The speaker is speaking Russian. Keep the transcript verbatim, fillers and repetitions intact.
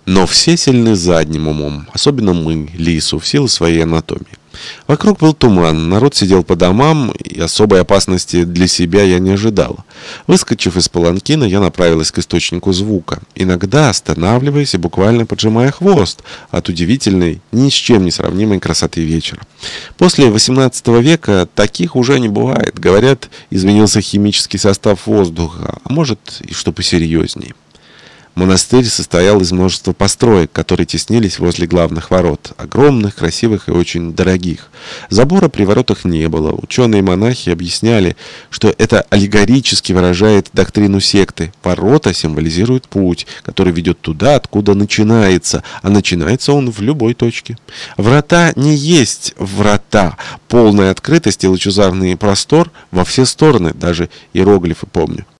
Но все сильны задним умом, особенно мы, лису, в силу своей анатомии. Вокруг был туман, народ сидел по домам, и особой опасности для себя я не ожидала. Выскочив из паланкина, я направилась к источнику звука, иногда останавливаясь и буквально поджимая хвост от удивительной, ни с чем не сравнимой красоты вечера. После восемнадцатого века таких уже не бывает. Говорят, изменился химический состав воздуха, а может и что посерьезнее. Монастырь состоял из множества построек, которые теснились возле главных ворот. Огромных, красивых и очень дорогих. Забора при воротах не было. Ученые-монахи объясняли, что это аллегорически выражает доктрину секты. Ворота символизируют путь, который ведет туда, откуда начинается. А начинается он в любой точке. Врата не есть врата. Полная открытость и лучезарный простор во все стороны. Даже иероглифы помню.